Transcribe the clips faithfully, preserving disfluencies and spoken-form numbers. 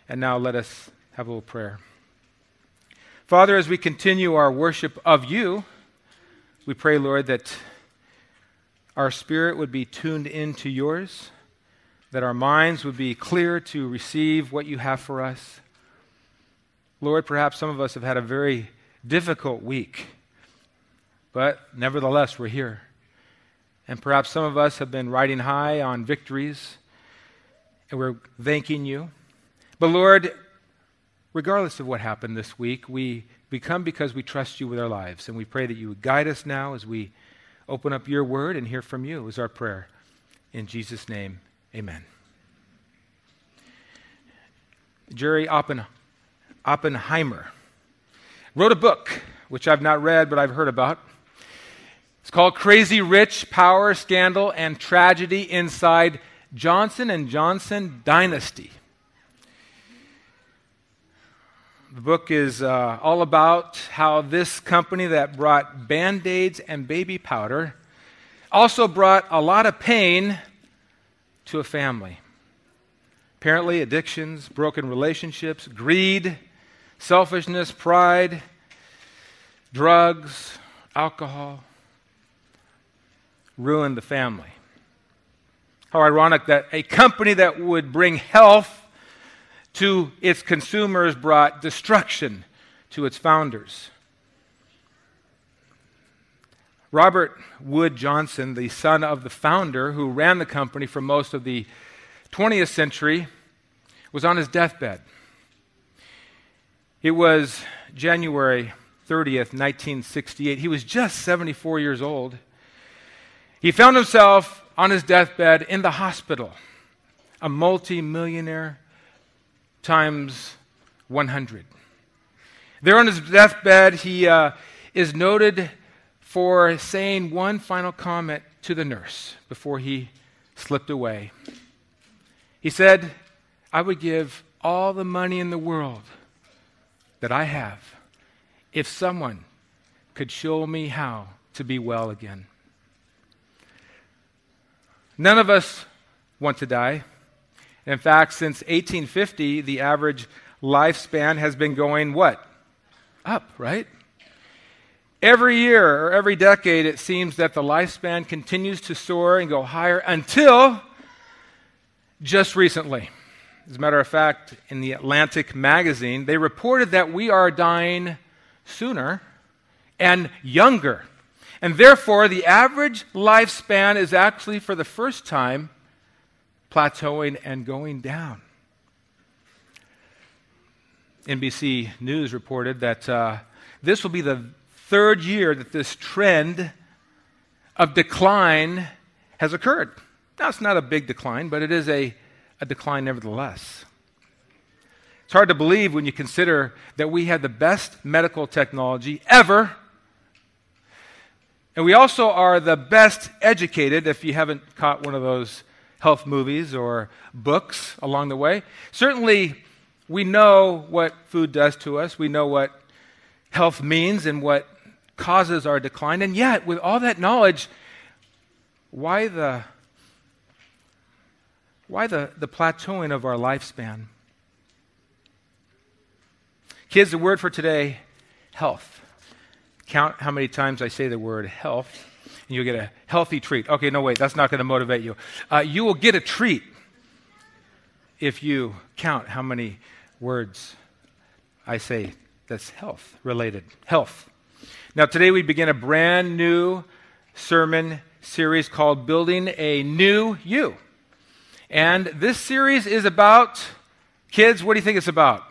And now let us have a little prayer. Father, as we continue our worship of you, we pray, Lord, that our spirit would be tuned into yours, that our minds would be clear to receive what you have for us. Lord, perhaps some of us have had a very difficult week, but nevertheless, we're here. And perhaps some of us have been riding high on victories, and we're thanking you. But Lord, regardless of what happened this week, we, we come because we trust you with our lives, and we pray that you would guide us now as we open up your word and hear from you is our prayer. In Jesus' name, amen. Jerry Oppen, Oppenheimer wrote a book, which I've not read, but I've heard about. It's called Crazy Rich, Power, Scandal, and Tragedy Inside Johnson and Johnson Dynasty. The book is uh, all about how this company that brought Band-Aids and baby powder also brought a lot of pain to a family. Apparently, addictions, broken relationships, greed, selfishness, pride, drugs, alcohol ruined the family. How ironic that a company that would bring health to its consumers brought destruction to its founders. Robert Wood Johnson, the son of the founder who ran the company for most of the twentieth century, was on his deathbed. It was January thirtieth, nineteen sixty-eight. He was just seventy-four years old. He found himself on his deathbed in the hospital, a multi-millionaire times one hundred. There on his deathbed, he uh, is noted for saying one final comment to the nurse before he slipped away. He said, "I would give all the money in the world that I have if someone could show me how to be well again." None of us want to die. In fact, since eighteen fifty, the average lifespan has been going what? Up, right? Every year or every decade, it seems that the lifespan continues to soar and go higher until just recently. As a matter of fact, in the Atlantic magazine, they reported that we are dying sooner and younger. And therefore, the average lifespan is actually, for the first time, plateauing and going down. N B C News reported that uh, this will be the third year that this trend of decline has occurred. Now, it's not a big decline, but it is a, a decline nevertheless. It's hard to believe when you consider that we had the best medical technology ever, and we also are the best educated, if you haven't caught one of those health movies or books along the way. Certainly, we know what food does to us. We know what health means and what causes our decline. And yet, with all that knowledge, why the why the, the plateauing of our lifespan? Kids, the word for today, health. Count how many times I say the word health, and you'll get a healthy treat. Okay, no, wait, that's not going to motivate you. Uh, you will get a treat if you count how many words I say that's health related. Health. Now, today we begin a brand new sermon series called Building a New You. And this series is about, kids, what do you think it's about?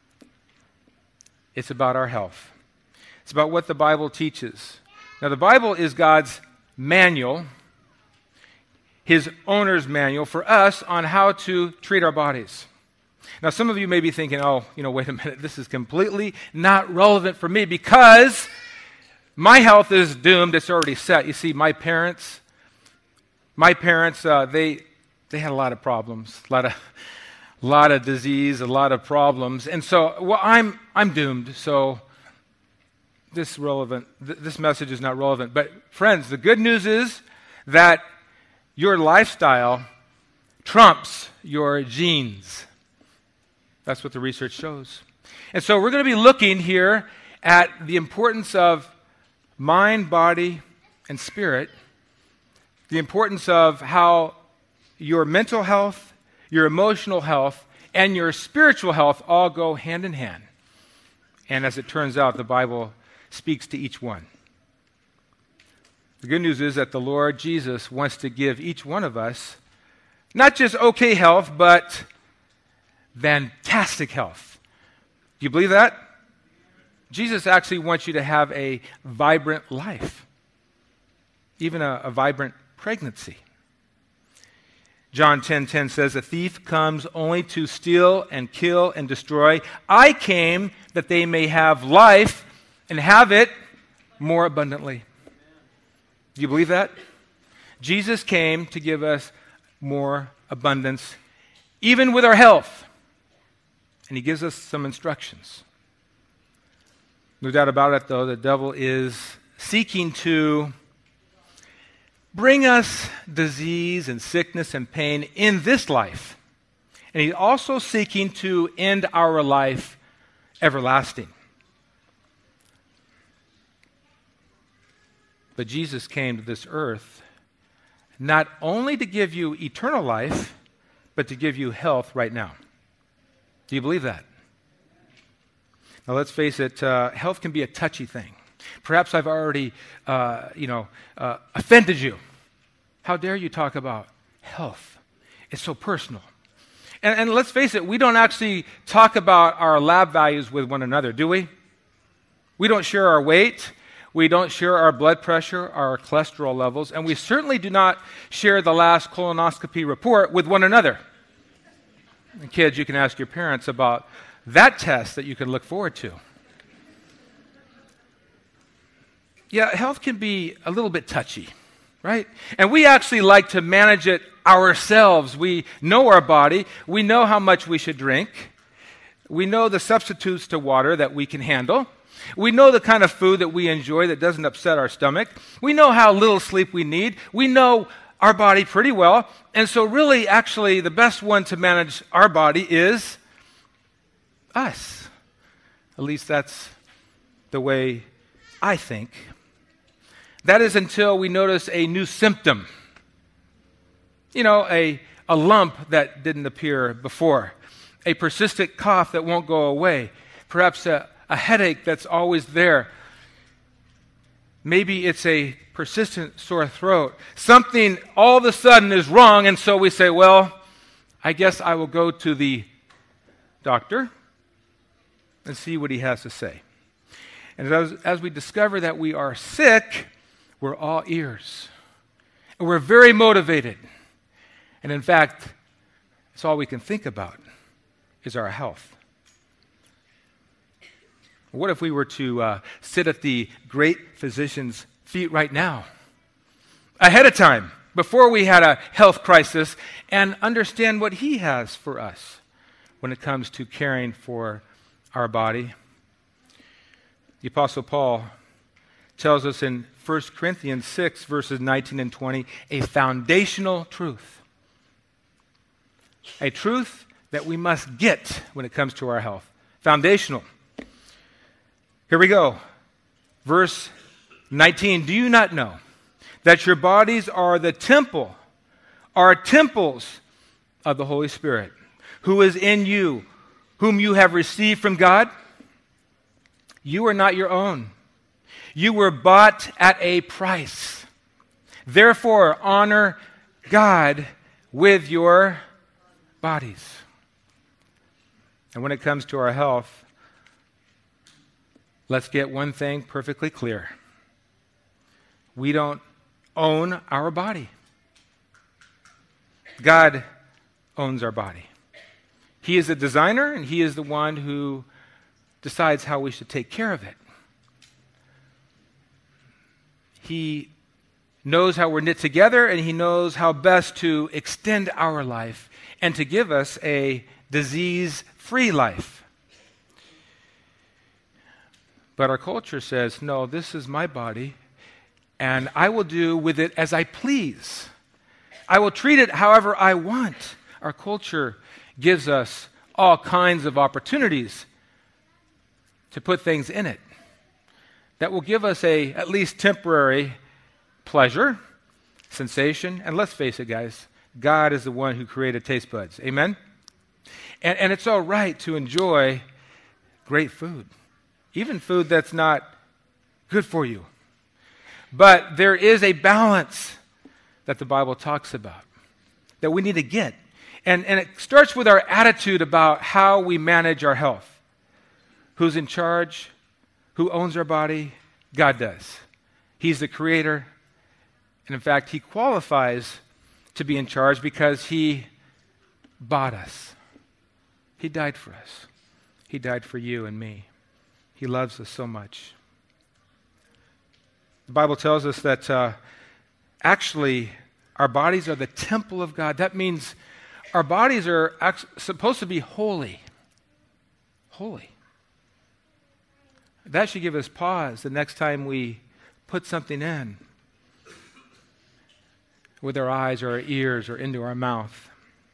It's about our health. It's about what the Bible teaches. Now, the Bible is God's manual, his owner's manual for us on how to treat our bodies. Now, some of you may be thinking, oh, you know, wait a minute, this is completely not relevant for me because my health is doomed. It's already set. You see, my parents, my parents, uh, they they had a lot of problems, a lot of, a lot of disease, a lot of problems, and so well, I'm I'm doomed. So this relevant, th- this message is not relevant. But friends, the good news is that your lifestyle trumps your genes. That's what the research shows. And so we're going to be looking here at the importance of mind, body, and spirit, the importance of how your mental health, your emotional health, and your spiritual health all go hand in hand. And as it turns out, the Bible speaks to each one. The good news is that the Lord Jesus wants to give each one of us not just okay health, but fantastic health. Do you believe that? Jesus actually wants you to have a vibrant life, even a, a vibrant pregnancy. John ten ten says, "A thief comes only to steal and kill and destroy. I came that they may have life and have it more abundantly." Do you believe that? Jesus came to give us more abundance, even with our health. And he gives us some instructions. No doubt about it, though, the devil is seeking to bring us disease and sickness and pain in this life. And he's also seeking to end our life everlasting. But Jesus came to this earth not only to give you eternal life, but to give you health right now. Do you believe that? Now, let's face it, uh, health can be a touchy thing. Perhaps I've already, uh, you know, uh, offended you. How dare you talk about health? It's so personal. And, and let's face it, we don't actually talk about our lab values with one another, do we? We don't share our weight. We don't share our blood pressure, our cholesterol levels, and we certainly do not share the last colonoscopy report with one another. And kids, you can ask your parents about that test that you can look forward to. Yeah, health can be a little bit touchy, right? And we actually like to manage it ourselves. We know our body. We know how much we should drink. We know the substitutes to water that we can handle. We know the kind of food that we enjoy that doesn't upset our stomach. We know how little sleep we need. We know our body pretty well. And so really, actually, the best one to manage our body is us. At least that's the way I think. That is until we notice a new symptom. You know, a, a lump that didn't appear before. A persistent cough that won't go away. Perhaps a, a headache that's always there. Maybe it's a persistent sore throat. Something all of a sudden is wrong, and so we say, well, I guess I will go to the doctor and see what he has to say. And as, as we discover that we are sick, we're all ears. And we're very motivated. And in fact, it's all we can think about is our health. What if we were to uh, sit at the great physician's feet right now, ahead of time, before we had a health crisis, and understand what he has for us when it comes to caring for our body? The Apostle Paul tells us in First Corinthians six, verses nineteen and twenty, a foundational truth. A truth that we must get when it comes to our health. Foundational. Here we go. Verse nineteen, do you not know that your bodies are the temple, are temples of the Holy Spirit, who is in you, whom you have received from God? You are not your own. You were bought at a price. Therefore, honor God with your bodies. And when it comes to our health, let's get one thing perfectly clear. We don't own our body. God owns our body. He is the designer, and He is the one who decides how we should take care of it. He knows how we're knit together, and He knows how best to extend our life and to give us a disease-free life. But our culture says, no, this is my body, and I will do with it as I please. I will treat it however I want. Our culture gives us all kinds of opportunities to put things in it that will give us a at least temporary pleasure, sensation, and let's face it, guys, God is the one who created taste buds. Amen? And, and it's all right to enjoy great food, even food that's not good for you. But there is a balance that the Bible talks about that we need to get. And, and it starts with our attitude about how we manage our health. Who's in charge? Who owns our body? God does. He's the creator. And in fact, he qualifies to be in charge because he bought us. He died for us. He died for you and me. He loves us so much. The Bible tells us that uh, actually our bodies are the temple of God. That means our bodies are act- supposed to be holy. Holy. That should give us pause the next time we put something in with our eyes or our ears or into our mouth.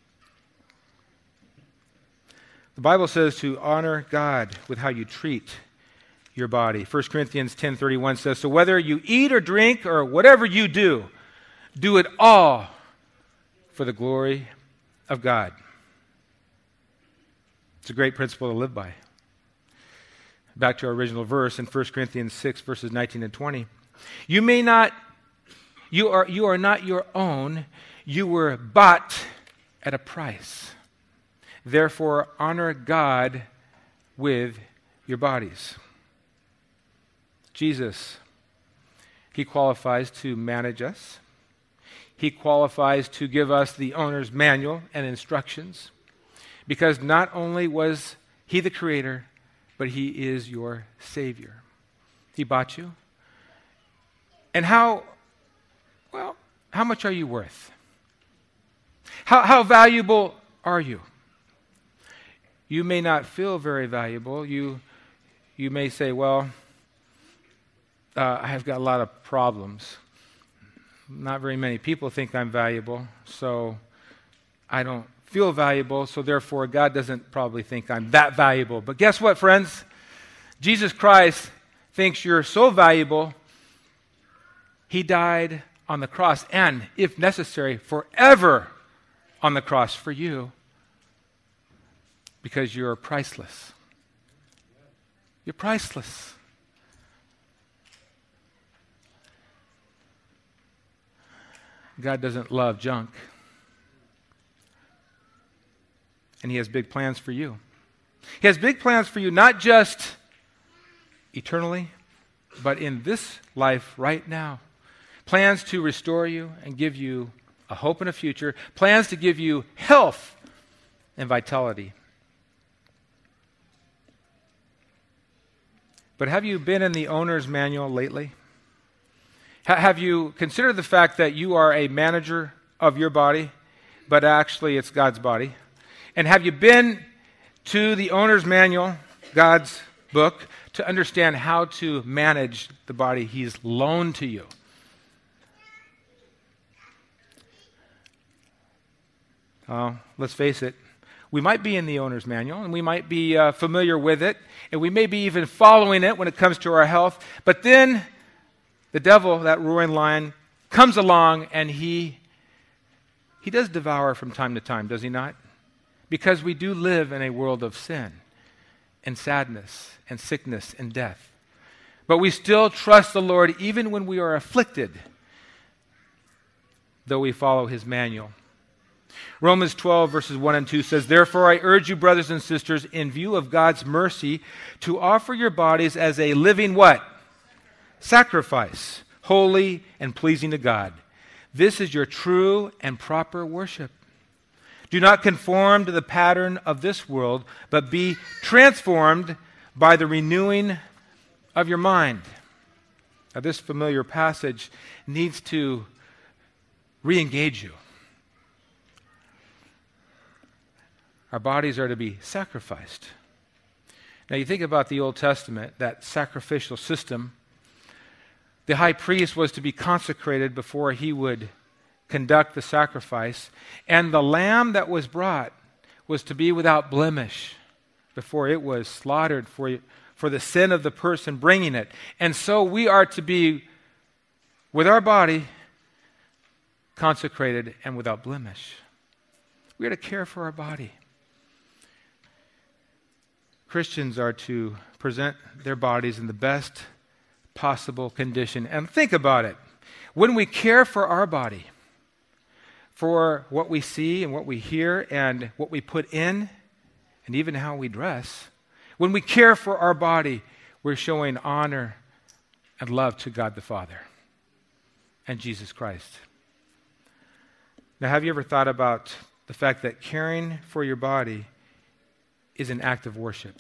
The Bible says to honor God with how you treat your body. First Corinthians ten thirty-one says, so whether you eat or drink or whatever you do, do it all for the glory of God. It's a great principle to live by. Back to our original verse in First Corinthians six, verses nineteen and twenty. You may not, you are, you are not your own. You were bought at a price. Therefore, honor God with your bodies. Jesus, he qualifies to manage us. He qualifies to give us the owner's manual and instructions, because not only was he the creator, but he is your Savior. He bought you. And how, well, how much are you worth? How, how valuable are you? You may not feel very valuable. You, you may say, well, uh, I've got a lot of problems. Not very many people think I'm valuable, so I don't feel valuable, so therefore God doesn't probably think I'm that valuable. But guess what, friends? Jesus Christ thinks you're so valuable, he died on the cross, and, if necessary, forever on the cross for you, because you're priceless. You're priceless. God doesn't love junk. And he has big plans for you. He has big plans for you, not just eternally, but in this life right now. Plans to restore you and give you a hope and a future. Plans to give you health and vitality. But have you been in the owner's manual lately? Ha- have you considered the fact that you are a manager of your body, but actually it's God's body? And have you been to the owner's manual, God's book, to understand how to manage the body he's loaned to you? Uh, let's face it. We might be in the owner's manual, and we might be uh, familiar with it, and we may be even following it when it comes to our health. But then the devil, that roaring lion, comes along, and he he does devour from time to time, does he not? Because we do live in a world of sin and sadness and sickness and death. But we still trust the Lord even when we are afflicted, though we follow his manual. Romans twelve, verses one and two says, therefore I urge you, brothers and sisters, in view of God's mercy, to offer your bodies as a living what? Sacrifice, holy and pleasing to God. This is your true and proper worship. Do not conform to the pattern of this world, but be transformed by the renewing of your mind. Now, this familiar passage needs to re-engage you. Our bodies are to be sacrificed. Now, you think about the Old Testament, that sacrificial system. The high priest was to be consecrated before he would conduct the sacrifice, and the lamb that was brought was to be without blemish before it was slaughtered for, for the sin of the person bringing it. And so we are to be, with our body, consecrated and without blemish. We are to care for our body. Christians are to present their bodies in the best possible condition. And think about it. When we care for our body, for what we see and what we hear and what we put in, and even how we dress, when we care for our body, we're showing honor and love to God the Father and Jesus Christ. Now, have you ever thought about the fact that caring for your body is an act of worship?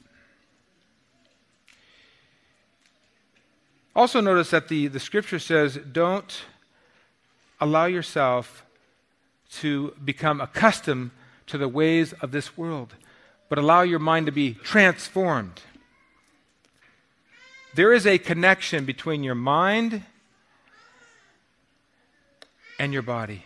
Also notice that the, the scripture says, don't allow yourself to become accustomed to the ways of this world, but allow your mind to be transformed. There is a connection between your mind and your body.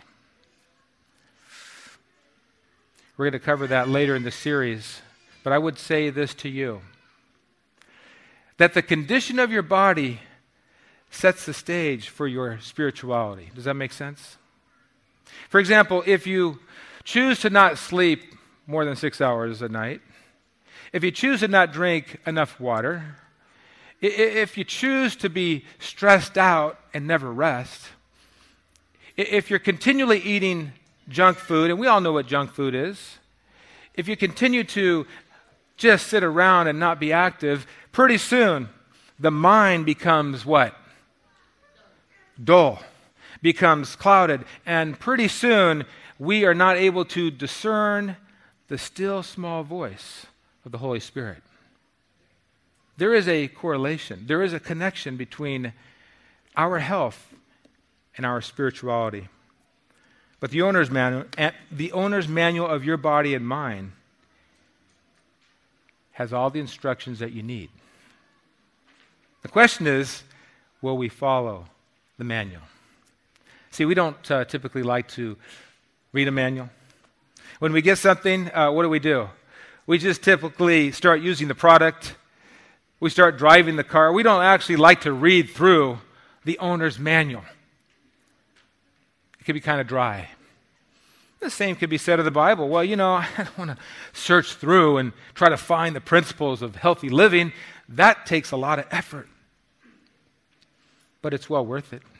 We're going to cover that later in the series, but I would say this to you, that the condition of your body sets the stage for your spirituality. Does that make sense? For example, if you choose to not sleep more than six hours a night, if you choose to not drink enough water, if you choose to be stressed out and never rest, if you're continually eating junk food, and we all know what junk food is, if you continue to just sit around and not be active, pretty soon the mind becomes what? Dull, becomes clouded, and pretty soon we are not able to discern the still small voice of the Holy Spirit. There is a correlation, there is a connection between our health and our spirituality. But the owner's manual, the owner's manual of your body and mind has all the instructions that you need. The question is, will we follow the manual? See, we don't uh, typically like to read a manual. When we get something, uh, what do we do? We just typically start using the product. We start driving the car. We don't actually like to read through the owner's manual. It can be kind of dry. The same could be said of the Bible. Well, you know, I don't want to search through and try to find the principles of healthy living. That takes a lot of effort. But it's well worth it.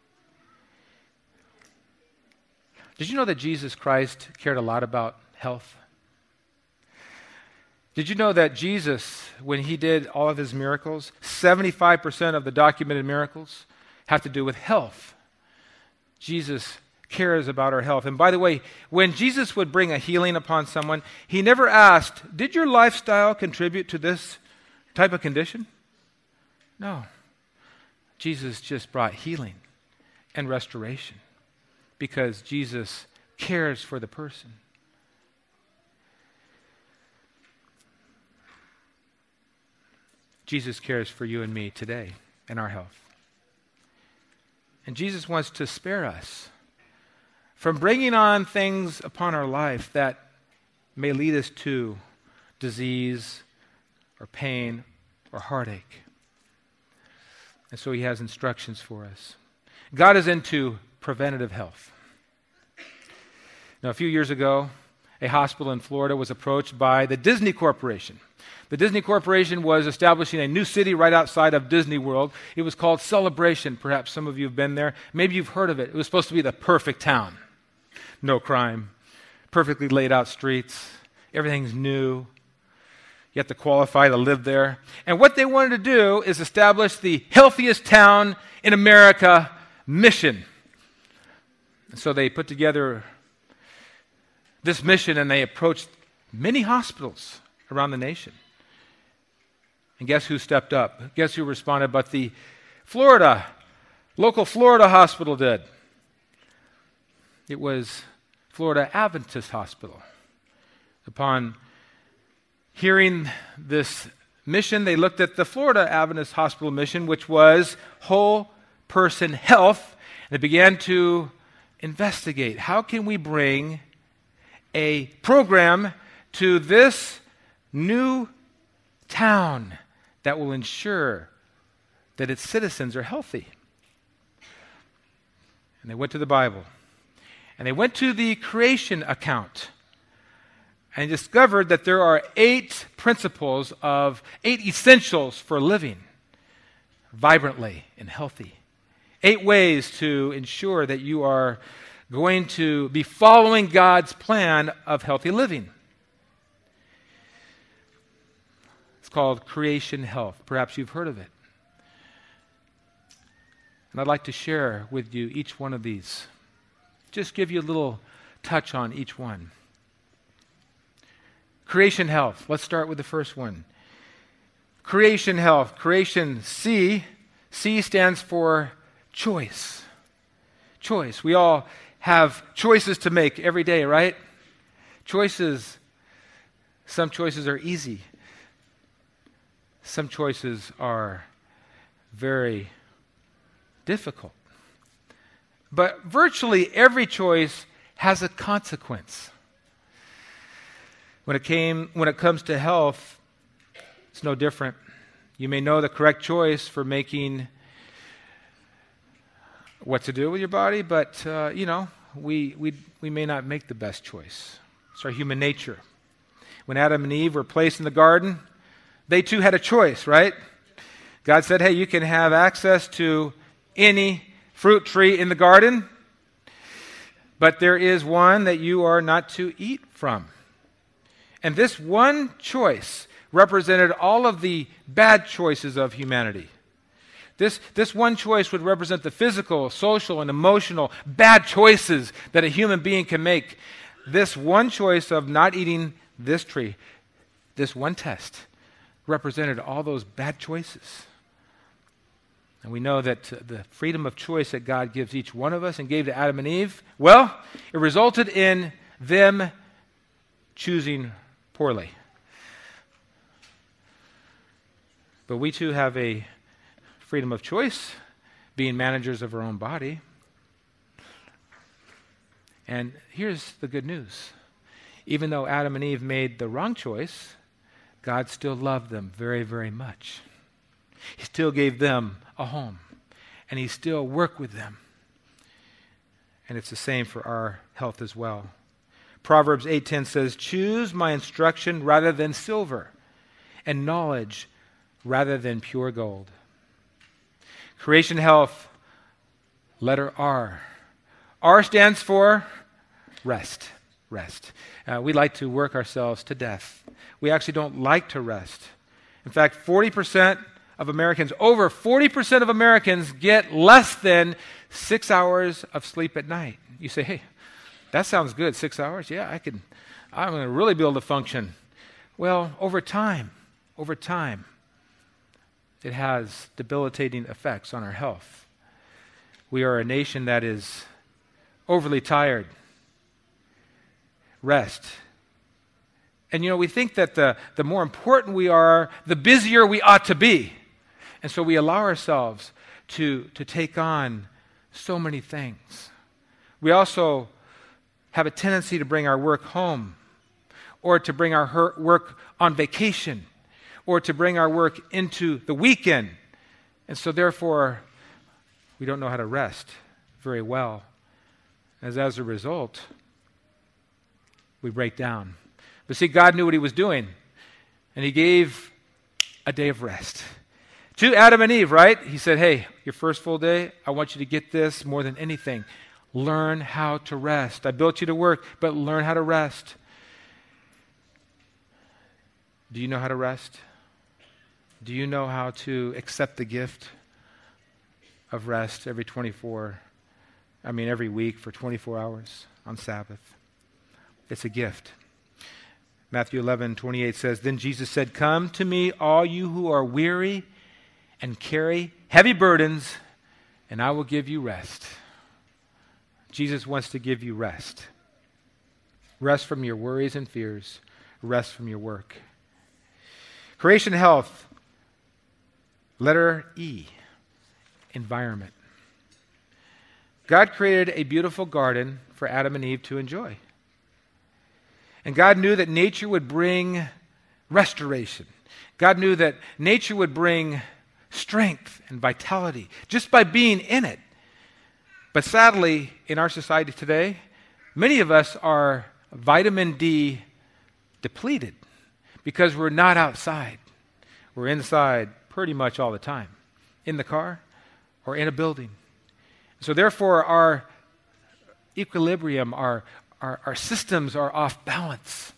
Did you know that Jesus Christ cared a lot about health? Did you know that Jesus, when he did all of his miracles, seventy-five percent of the documented miracles have to do with health? Jesus cares about our health. And by the way, when Jesus would bring a healing upon someone, he never asked, did your lifestyle contribute to this type of condition? No. Jesus just brought healing and restoration because Jesus cares for the person. Jesus cares for you and me today and our health. And Jesus wants to spare us from bringing on things upon our life that may lead us to disease or pain or heartache. And so he has instructions for us. God is into preventative health. Now, a few years ago, a hospital in Florida was approached by the Disney Corporation. The Disney Corporation was establishing a new city right outside of Disney World. It was called Celebration. Perhaps some of you have been there. Maybe you've heard of it. It was supposed to be the perfect town. No crime, perfectly laid out streets, everything's new. You have to qualify to live there. And what they wanted to do is establish the healthiest town in America mission. So they put together this mission and they approached many hospitals around the nation. And guess who stepped up? Guess who responded? But the Florida, local Florida hospital did. It was Florida Adventist Hospital. Upon hearing this mission, they looked at the Florida Adventist Hospital mission, which was whole person health, and they began to investigate. How can we bring a program to this new town that will ensure that its citizens are healthy. And they went to the Bible. And they went to the creation account and discovered that there are eight principles of, eight essentials for living vibrantly and healthy. Eight ways to ensure that you are going to be following God's plan of healthy living. It's called Creation Health. Perhaps you've heard of it. And I'd like to share with you each one of these. Just give you a little touch on each one. Creation Health. Let's start with the first one. Creation Health. Creation C. C stands for choice. Choice. We all have choices to make every day, right? Choices. Some choices are easy. Some choices are very difficult. But virtually every choice has a consequence. When it came, when it comes to health, it's no different. You may know the correct choice for making what to do with your body, but uh, you know, we we we may not make the best choice. It's our human nature. When Adam and Eve were placed in the garden, they too had a choice, right? God said, "Hey, you can have access to any fruit tree in the garden, but there is one that you are not to eat from." And this one choice represented all of the bad choices of humanity. This, this one choice would represent the physical, social, and emotional bad choices that a human being can make. This one choice of not eating this tree, this one test, represented all those bad choices. And we know that the freedom of choice that God gives each one of us and gave to Adam and Eve, well, it resulted in them choosing poorly. But we too have a freedom of choice, being managers of our own body. And here's the good news. Even though Adam and Eve made the wrong choice, God still loved them very, very much. He still gave them a home, and He still worked with them. And it's the same for our health as well. Proverbs eight ten says, "Choose my instruction rather than silver, and knowledge rather than pure gold." Creation Health, letter R. R stands for rest. Rest. Uh, we like to work ourselves to death. We actually don't like to rest. In fact, forty percent of Americans, over forty percent of Americans get less than six hours of sleep at night. You say, "Hey, that sounds good, six hours? Yeah, I can, I'm going to really be able to function." Well, over time, over time, it has debilitating effects on our health. We are a nation that is overly tired. Rest. And you know, we think that the, the more important we are, the busier we ought to be. And so we allow ourselves to, to take on so many things. We also have a tendency to bring our work home, or to bring our her- work on vacation, or to bring our work into the weekend. And so therefore, we don't know how to rest very well. As, as a result, we break down. But see, God knew what He was doing, and He gave a day of rest to Adam and Eve, right? He said, "Hey, your first full day, I want you to get this more than anything. Learn how to rest. I built you to work, but learn how to rest." Do you know how to rest? Do you know how to accept the gift of rest every twenty-four, I mean every week for twenty-four hours on Sabbath? It's a gift. Matthew eleven twenty-eight says, "Then Jesus said, 'Come to me, all you who are weary and carry heavy burdens, and I will give you rest.'" Jesus wants to give you rest. Rest from your worries and fears. Rest from your work. Creation Health, letter E, environment. God created a beautiful garden for Adam and Eve to enjoy. And God knew that nature would bring restoration. God knew that nature would bring strength and vitality just by being in it. But sadly, in our society today, many of us are vitamin D depleted because we're not outside. We're inside pretty much all the time, in the car or in a building. So therefore, our equilibrium, our, our, our systems are off balance.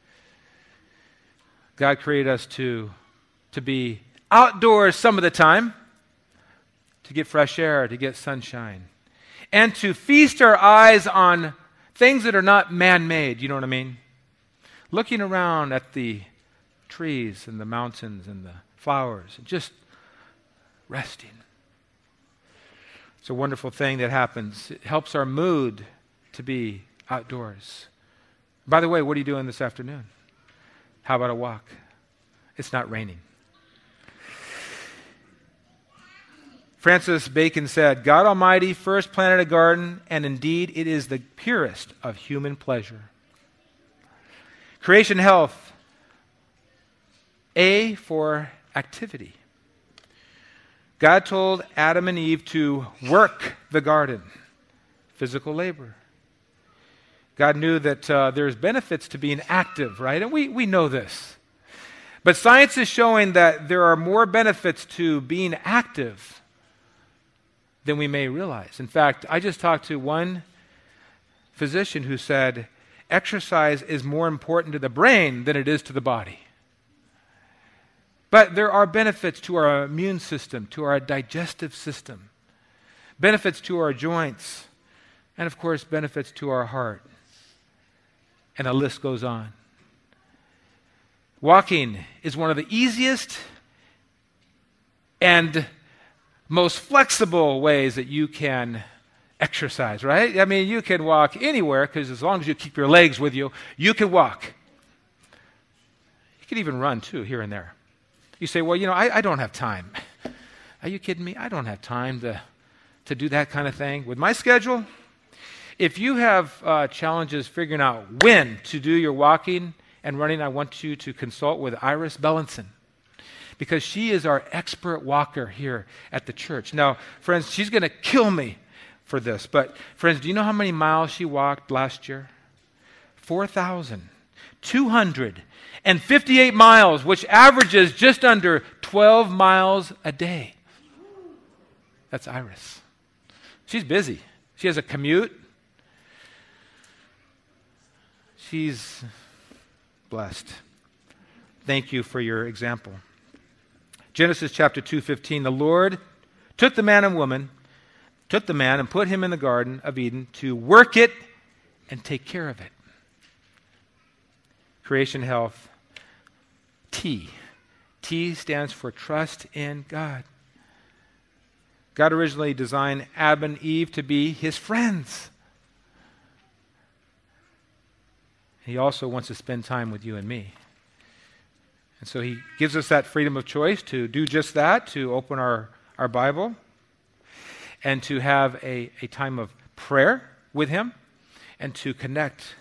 God created us to, to be outdoors some of the time, to get fresh air, to get sunshine, and to feast our eyes on things that are not man-made, you know what I mean? Looking around at the trees and the mountains and the flowers and just resting. It's a wonderful thing that happens. It helps our mood to be outdoors. By the way, what are you doing this afternoon? How about a walk? It's not raining. Francis Bacon said, God Almighty first planted a garden, and indeed it is the purest of human pleasure. Creation health. A for activity. God told Adam and Eve to work the garden, physical labor. God knew that uh, there's benefits to being active, right? And we, we know this. But science is showing that there are more benefits to being active than we may realize. In fact, I just talked to one physician who said exercise is more important to the brain than it is to the body. But there are benefits to our immune system, to our digestive system, benefits to our joints, and of course, benefits to our heart. And the list goes on. Walking is one of the easiest and most flexible ways that you can exercise, right? I mean, you can walk anywhere because as long as you keep your legs with you, you can walk. You can even run too, here and there. You say, well, you know, I, I don't have time. Are you kidding me? I don't have time to, to do that kind of thing. With my schedule, if you have uh, challenges figuring out when to do your walking and running, I want you to consult with Iris Bellinson, because she is our expert walker here at the church. Now, friends, she's going to kill me for this, but friends, do you know how many miles she walked last year? four thousand two hundred fifty-eight miles, which averages just under twelve miles a day. That's Iris. She's busy. She has a commute. She's blessed. Thank you for your example. Genesis chapter two fifteen, the Lord took the man and woman, took the man and put him in the Garden of Eden to work it and take care of it. Creation health. T. T stands for trust in God. God originally designed Adam and Eve to be his friends. He also wants to spend time with you and me. And so he gives us that freedom of choice to do just that, to open our, our Bible and to have a, a time of prayer with him and to connect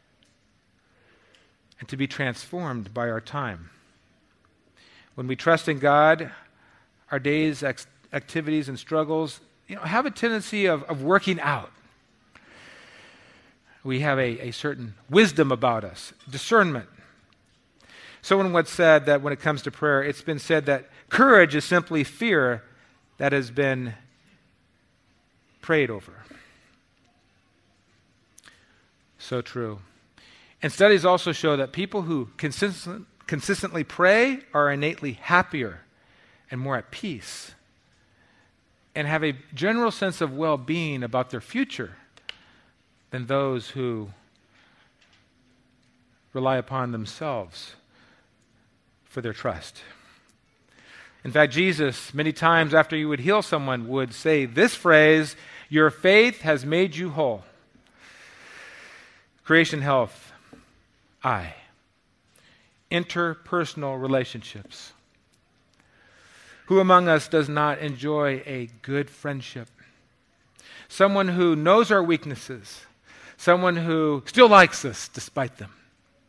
and to be transformed by our time. When we trust in God, our days, ex- activities, and struggles, you know, have a tendency of, of working out. We have a, a certain wisdom about us, discernment. Someone once said that when it comes to prayer, it's been said that courage is simply fear that has been prayed over. So true. And studies also show that people who consistent, consistently pray are innately happier and more at peace and have a general sense of well-being about their future than those who rely upon themselves for their trust. In fact, Jesus, many times after he would heal someone, would say this phrase, "Your faith has made you whole." Creation health. I. Interpersonal relationships. Who among us does not enjoy a good friendship? Someone who knows our weaknesses. Someone who still likes us despite them.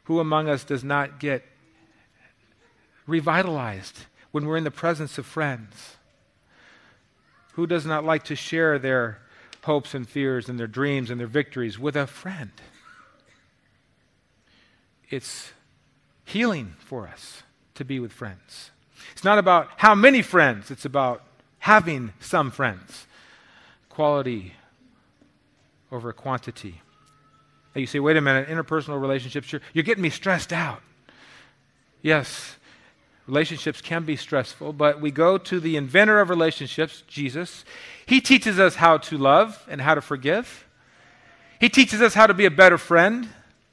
Who among us does not get revitalized when we're in the presence of friends? Who does not like to share their hopes and fears and their dreams and their victories with a friend? It's healing for us to be with friends. It's not about how many friends, it's about having some friends. Quality over quantity. Now you say, wait a minute, interpersonal relationships, you're, you're getting me stressed out. Yes, relationships can be stressful, but we go to the inventor of relationships, Jesus. He teaches us how to love and how to forgive. He teaches us how to be a better friend.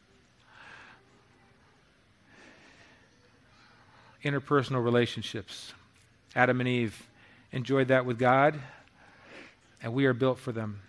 Interpersonal relationships. Adam and Eve enjoyed that with God, and we are built for them.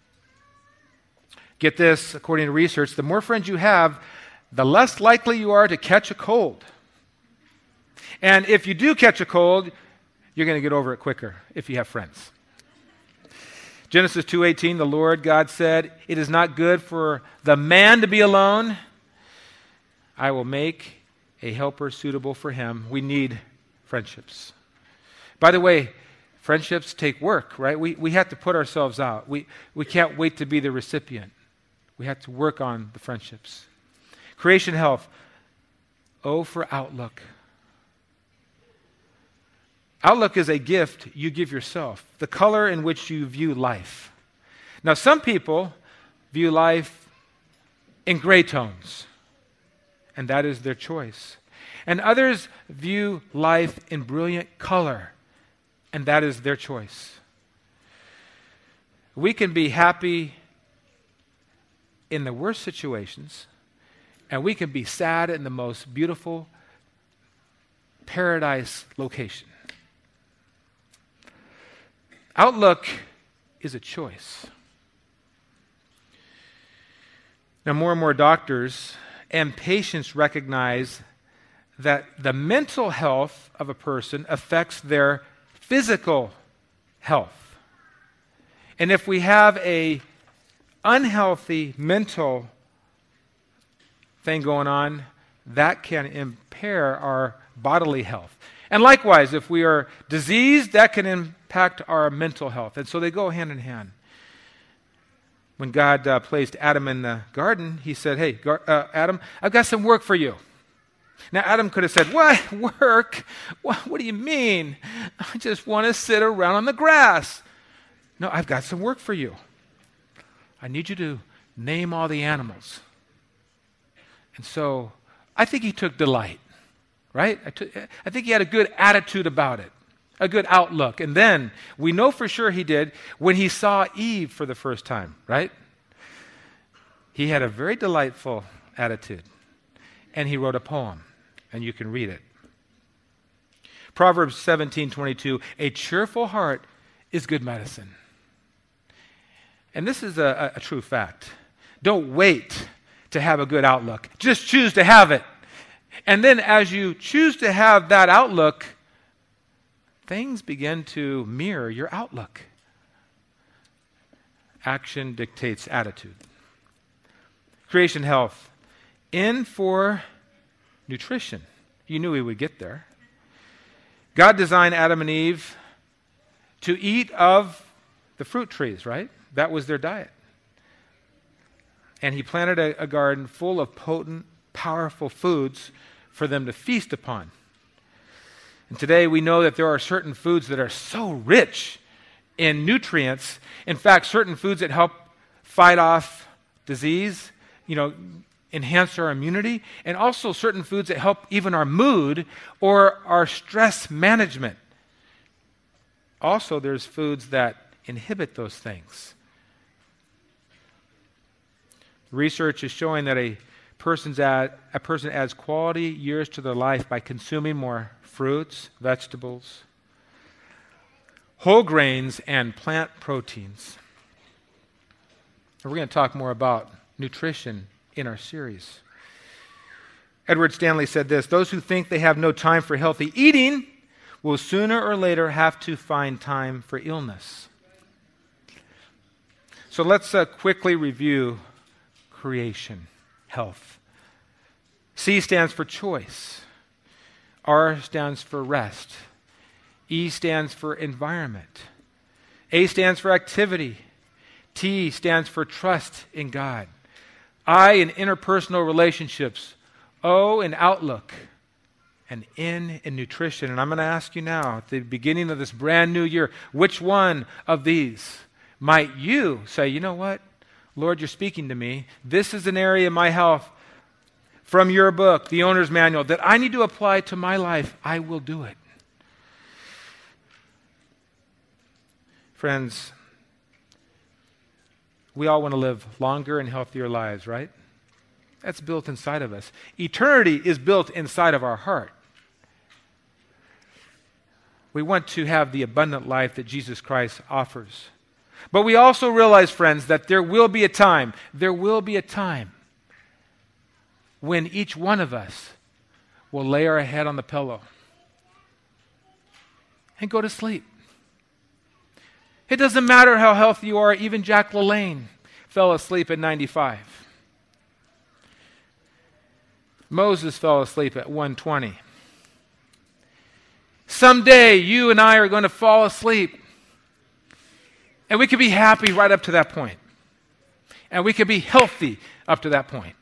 Get this, according to research, the more friends you have, the less likely you are to catch a cold. And if you do catch a cold, you're going to get over it quicker if you have friends. Genesis two eighteen, the Lord God said, "It is not good for the man to be alone. I will make a helper suitable for him." We need friendships. By the way, friendships take work, right? We we have to put ourselves out. We we can't wait to be the recipient. We have to work on the friendships. Creation health. O for outlook. Outlook is a gift you give yourself, the color in which you view life. Now, some people view life in gray tones, and that is their choice. And others view life in brilliant color, and that is their choice. We can be happy in the worst situations, and we can be sad in the most beautiful paradise location. Outlook is a choice. Now, more and more doctors and patients recognize that the mental health of a person affects their physical health. And if we have a unhealthy mental thing going on, that can impair our bodily health. And likewise, if we are diseased, that can impact our mental health. And so they go hand in hand. When God uh, placed Adam in the garden, he said, hey, Gar- uh, Adam, I've got some work for you. Now, Adam could have said, what? Work? What, what do you mean? I just want to sit around on the grass. No, I've got some work for you. I need you to name all the animals. And so I think he took delight, right? I, took, I think he had a good attitude about it, a good outlook. And then we know for sure he did when he saw Eve for the first time, right? He had a very delightful attitude. And he wrote a poem, and you can read it. Proverbs seventeen twenty-two, a cheerful heart is good medicine. And this is a, a, a true fact. Don't wait to have a good outlook. Just choose to have it. And then as you choose to have that outlook, things begin to mirror your outlook. Action dictates attitude. Creation health. In for nutrition. You knew we would get there. God designed Adam and Eve to eat of the fruit trees, right? That was their diet. And he planted a, a garden full of potent, powerful foods for them to feast upon. And today we know that there are certain foods that are so rich in nutrients. In fact, certain foods that help fight off disease, you know, enhance our immunity, and also certain foods that help even our mood or our stress management. Also, there's foods that inhibit those things. Research is showing that a person's add, a person adds quality years to their life by consuming more fruits, vegetables, whole grains, and plant proteins. And we're going to talk more about nutrition in our series. Edward Stanley said this, those who think they have no time for healthy eating will sooner or later have to find time for illness. So let's uh, quickly review creation, health. C stands for choice. R stands for rest. E stands for environment. A stands for activity. T stands for trust in God. I in interpersonal relationships. O in outlook. And N in nutrition. And I'm going to ask you now, at the beginning of this brand new year, which one of these might you say, you know what? Lord, you're speaking to me. This is an area of my health from your book, the owner's manual, that I need to apply to my life. I will do it. Friends, we all want to live longer and healthier lives, right? That's built inside of us. Eternity is built inside of our heart. We want to have the abundant life that Jesus Christ offers. But we also realize, friends, that there will be a time, there will be a time when each one of us will lay our head on the pillow and go to sleep. It doesn't matter how healthy you are. Even Jack LaLanne fell asleep at ninety-five. Moses fell asleep at one twenty. Someday you and I are going to fall asleep. And we could be happy right up to that point. And we could be healthy up to that point.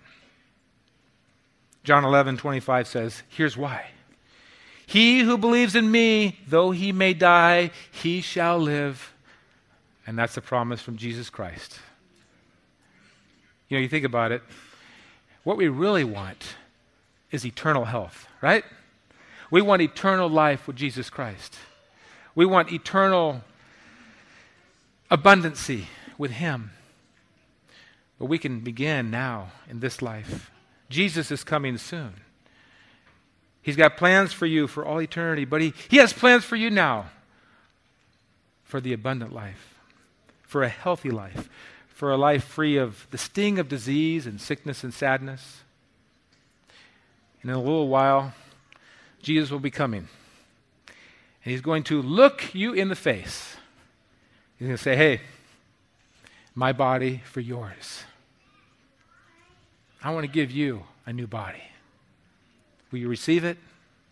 John eleven twenty-five says, here's why. He who believes in me, though he may die, he shall live. And that's a promise from Jesus Christ. You know, you think about it. What we really want is eternal health, right? We want eternal life with Jesus Christ. We want eternal abundancy with Him. But we can begin now in this life. Jesus is coming soon. He's got plans for you for all eternity, but He, he has plans for you now for the abundant life, for a healthy life, for a life free of the sting of disease and sickness and sadness. And in a little while, Jesus will be coming. And He's going to look you in the face. He's going to say, hey, my body for yours. I want to give you a new body. Will you receive it?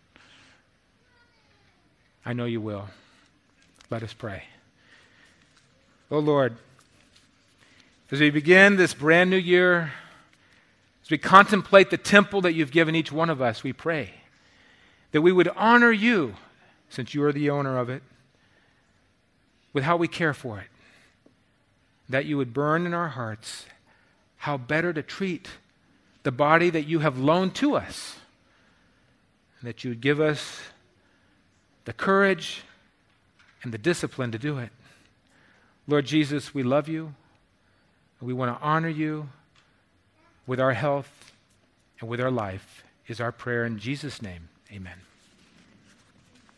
I know you will. Let us pray. Oh Lord, as we begin this brand new year, as we contemplate the temple that you've given each one of us, we pray that we would honor you, since you are the owner of it, with how we care for it. That you would burn in our hearts how better to treat the body that you have loaned to us. And that you would give us the courage and the discipline to do it. Lord Jesus, we love you. And we want to honor you with our health and with our life, is our prayer in Jesus' name. Amen.